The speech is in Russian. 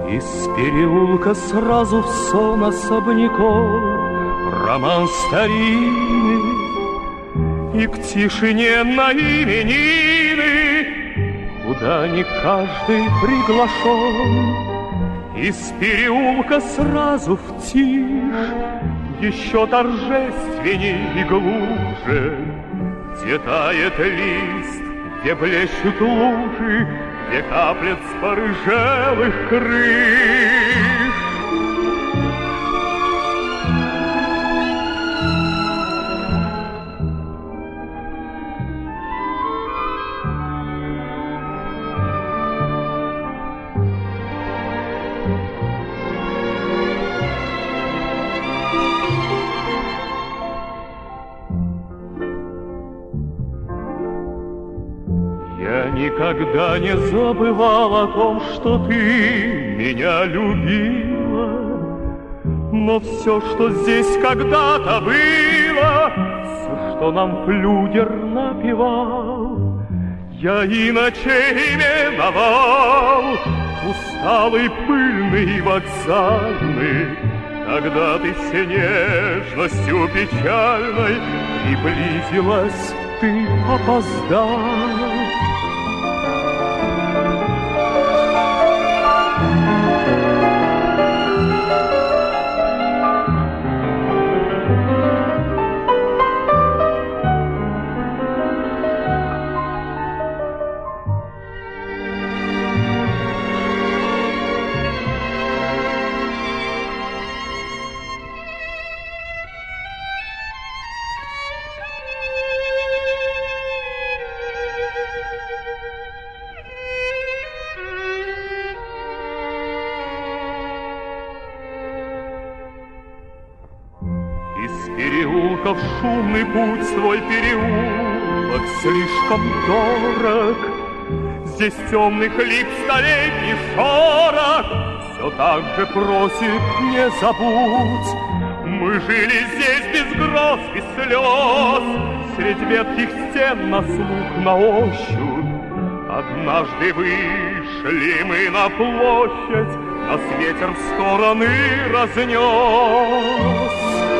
Из переулка сразу в сон особняков роман старинный, и к тишине на именины, куда не каждый приглашен. Из переулка сразу в тишь, еще торжественней и глубже, где тает лист, где блещут лужи, где каплет с порыжелых крыш. Я никогда не забывал о том, что ты меня любила, но все, что здесь когда-то было, все, что нам флюгер напевал, я иначе именовал усталый, пыльный, вокзальный. Тогда ты всей нежностью печальной приблизилась, ты опоздал. Из переулков шумный путь твой переулок слишком дорог. Здесь темных лип столетний шорох все так же просит, не забудь. Мы жили здесь без гроз, без слез, средь ветхих стен на слух, на ощупь. Однажды вышли мы на площадь, нас ветер в стороны разнес.